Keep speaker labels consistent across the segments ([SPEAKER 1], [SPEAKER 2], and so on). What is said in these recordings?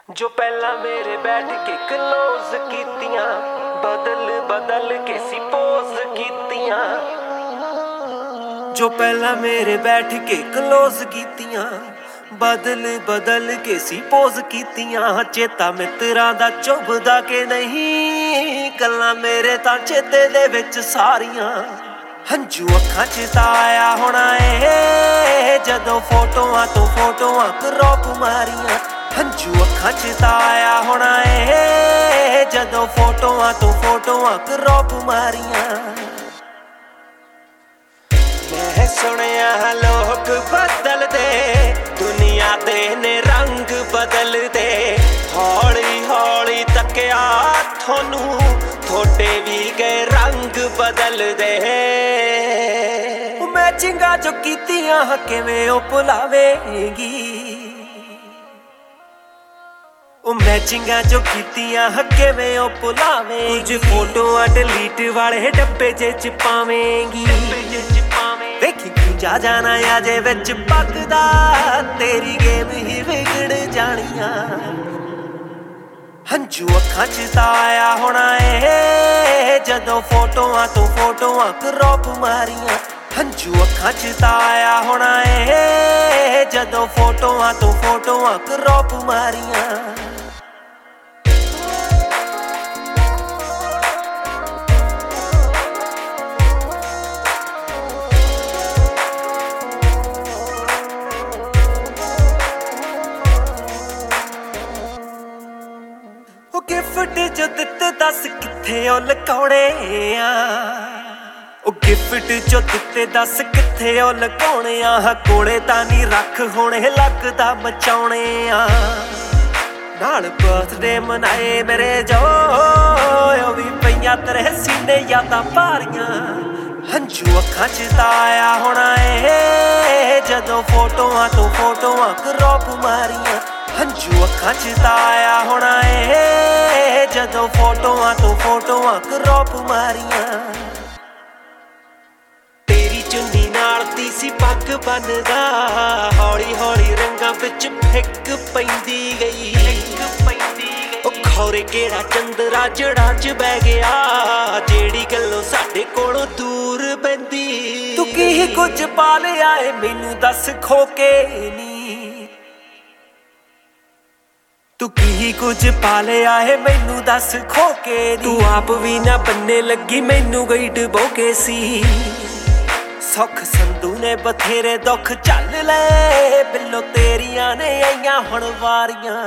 [SPEAKER 1] जो पहला मेरे बैठ के क्लोज कीतियां बदल बदल के सी पोज कीतियां जो पहला मेरे बैठ के क्लोज कीतियां बदल बदल के सी पोज कीतियां चेता मित्रां दा चुभदा के नहीं गल्लां मेरे तां चेते दे विच सारियां हंजू अखां च तां आया होना ए जदों फोटोआं तो फोटोआं क्रॉप मारियां हंजू अखां च तां आया होना ए जदों फोटोआं तो फोटोआं क्रॉप मारियां मैं सुनिया लोग बदलदे दुनिया दे ने रंग बदलदे हौली हौली तकिया थोनू थोड़े भी गए रंग बदलदे मैचिंगा जो कीतियां किवें ओ भुलावेगी मैचिंगा जो कीतियां किवें ओ भुलावेगी कुछ फोटोआं डिलीट वाले डब्बे च पावेंगी वेखी तू जा जाना अजे विच पकदा तेरी गेम ही बिगड़ जानियां हंजू अखां च तां आया होना ए जदों फोटोआं तो फोटोआं क्रॉप मारियां हंजू अखां च तां आया होना ए जदों फोटोआं तो फोटोआं क्रॉप मारियां गिफ्ट जो दिते दस किथे ओ लुकाउणे आ ओ गिफ्ट जो दिते दस किथे ओ लुकाउणे आ कोले तां नी रख हुणे लगदा बचाउणे आ नाल बर्थडे मनाए मेरे जो ओ भी पईयां तेरे सीने यादां भारियां हंजू अखां च तां आया होना ए जदों फोटोआं तो फोटोआं क्रॉप मारियां हंजू अखां च तां आया होना ए जदों फोटोआं तो फोटोआं क्रॉप मारियां तेरी चुन्नी नाल दी सी पग बनदा हौली हौली रंगां विच फिक पैंदी गई ओ खौरे केड़ा चंदरा जड़ा च बह गया जेड़ी गल्लों साडे कोलों दूर पैंदी तू की कुछ पा लिया ए मैनू दस खो के नी तू की कुछ पा लिया है मैनू दस खो के तू आप भी ना बनने लगी मैनू गई डबो के सी सुख संधू ने बथेरे दुख झल ले बिल्लो तेरियां ने आईयां हुण वारियां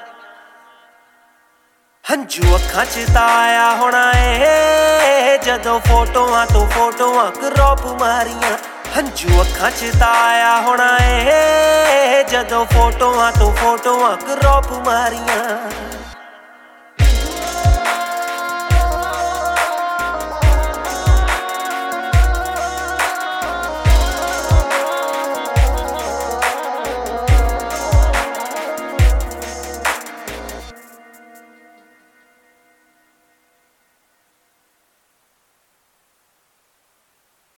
[SPEAKER 1] हंजू अखां च तां आया होना ए जदों फोटोआं तो फोटोआं क्रॉप मारियां हंजू अखां च तां आया होना ए जदों फोटोआं तो फोटोआं क्रॉप मारियां